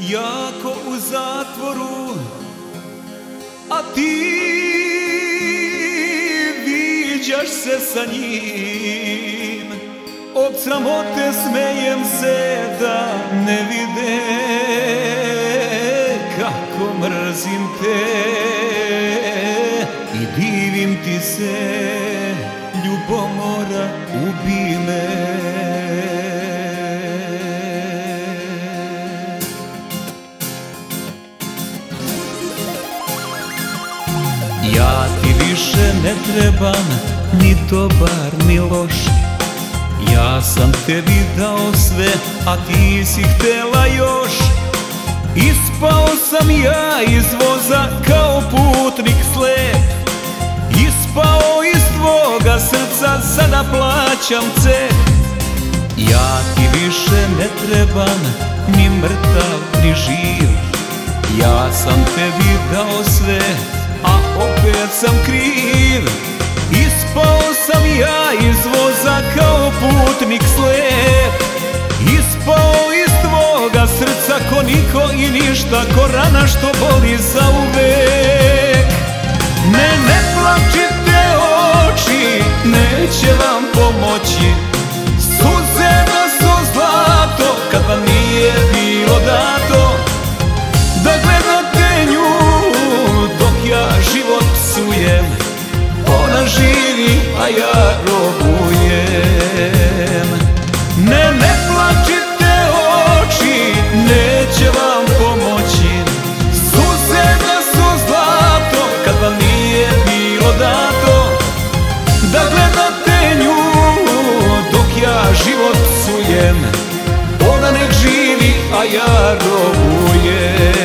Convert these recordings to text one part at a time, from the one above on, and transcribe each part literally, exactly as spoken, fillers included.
jako u zatvoru, a ti viđaš se sa njim. Od sramote smejem se da ne vide kako mrzim te i divim ti se, ljubomora ubi me. Ja ti više ne trebam, ni dobar ni loš. Ja sam tebi dao sve, a ti si htela još. Ispao sam ja iz voza kao putnik slep. Ispao iz tvoga srca, sada plaćam ceh. Ja ti više ne trebam, ni mrtav ni živ. Ja sam tebi dao sve, a opet sam kriv. Ispao sam ja iz voza kao putnik slep. Ispao iz tvoga srca ko niko i ništa, ko rana što boli zauvek. Ne, ne plačite oči, neće vam pomoći. Suze da su zlato kad vam nije bilo dato. Da gledate nju dok ja život psujem. Ona živi, a ja robujem. Ne, ne plačite oči, neće vam pomoći. Suze da su zlato kad vam nije bilo dato. Da gledate nju dok ja život psujem. Ona nek živi, a ja robujem.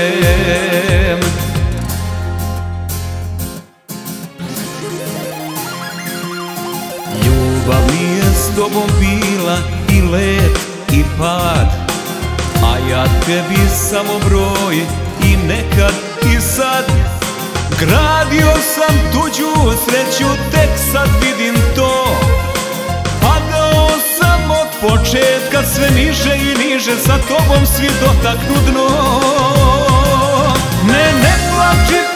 Ljubav mi je s tobom bila i let i pad, a ja tebi samo broj i nekad i sad. Gradio sam tuđu sreću, tek sad vidim to. Padao sam od početka sve niže i niže, sa tobom svi dotaknu dno. Ne, ne plači